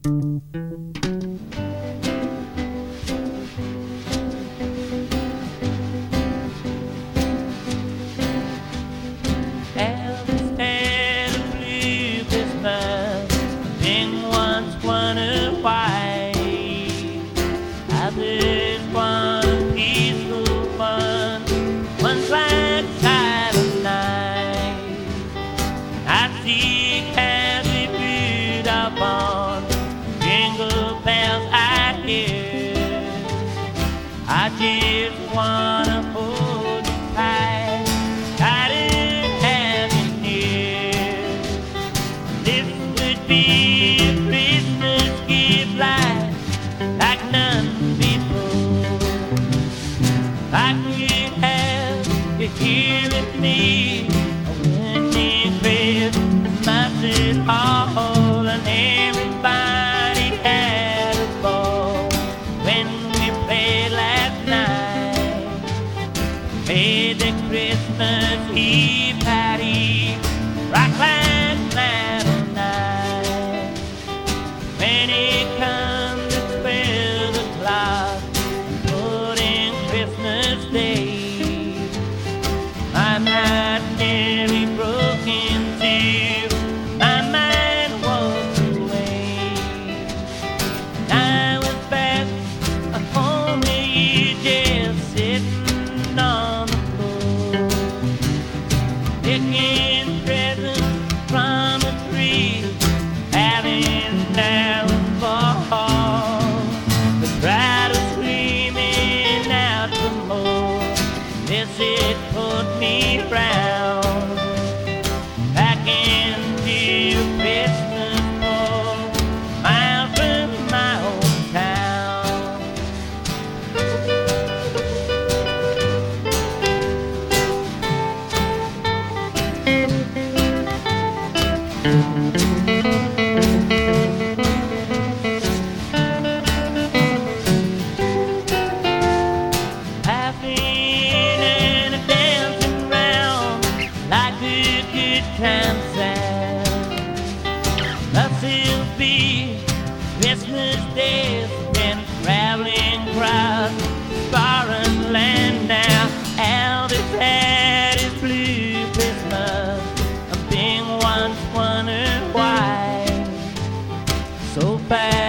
Elvis had a blue Christmas, and once wondered why. I just want peaceful fun, one black silent night. I see happy blue dog on, jingle bells I hear. I just wanna hold you tight, tight and have you near. This would be a Christmas gift like none before. I could have you here with me, when you Christmas all, and everybody had a ball when we played last night. Made the Christmas Eve party rock like night all night. When it comes to 12 o'clock, putting Christmas Day, my mind nearly broke in two. My mind walked away. I was back home with you, just sitting on the floor, picking presents from a tree, having now a ball. The crowd was screaming out for more. This it put me round, back into Christmas fall, miles from my hometown. Laughing and a dancing round like a good time sound. Thus it'll be Christmas days and traveling across foreign land now. Elvis had his blue Christmas, a thing once wondered why. So bad